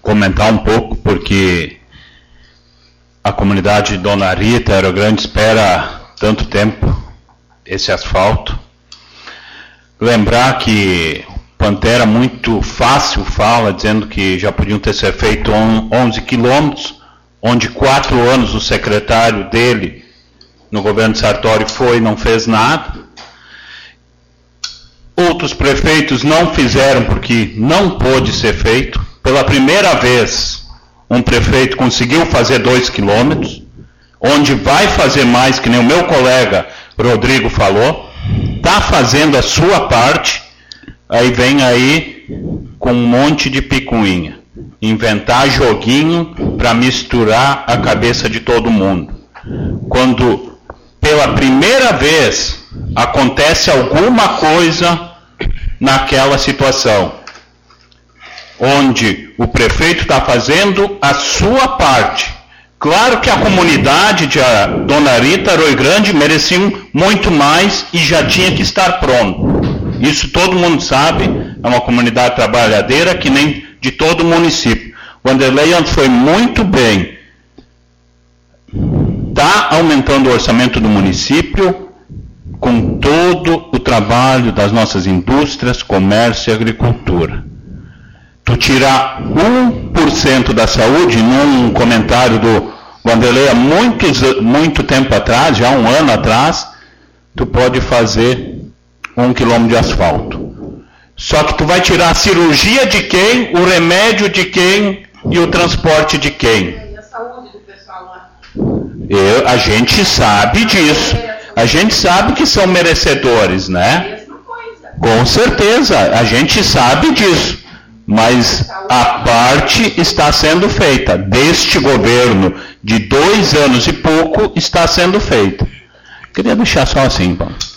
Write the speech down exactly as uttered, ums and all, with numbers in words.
comentar um pouco, porque a comunidade de Dona Rita, Rio Grande, espera tanto tempo esse asfalto. Lembrar que Pantera muito fácil fala, dizendo que já podiam ter sido feito onze quilômetros, onde quatro anos o secretário dele, no governo de Sartori, foi e não fez nada. Outros prefeitos não fizeram porque não pôde ser feito. Pela primeira vez, um prefeito conseguiu fazer dois quilômetros, onde vai fazer mais, que nem o meu colega Rodrigo falou, está fazendo a sua parte, aí vem aí com um monte de picuinha, inventar joguinho para misturar a cabeça de todo mundo. Quando pela primeira vez acontece alguma coisa naquela situação, onde o prefeito está fazendo a sua parte. Claro que a comunidade de Dona Rita, Rio Grande, merecia muito mais e já tinha que estar pronto. Isso todo mundo sabe, é uma comunidade trabalhadeira que nem de todo o município. O Wanderlei foi muito bem. Está aumentando o orçamento do município com todo o trabalho das nossas indústrias, comércio e agricultura. Tu tirar um por cento da saúde, num comentário do Wanderlei há muitos, muito tempo atrás, já um ano atrás, tu pode fazer um quilômetro de asfalto. Só que tu vai tirar a cirurgia de quem, o remédio de quem e o transporte de quem? E a saúde do pessoal lá? Eu, a gente sabe disso. A gente sabe que são merecedores, né? Mesma coisa. Com certeza, a gente sabe disso. Mas a parte está sendo feita. Deste governo de dois anos e pouco está sendo feita. Queria deixar só assim, Paulo.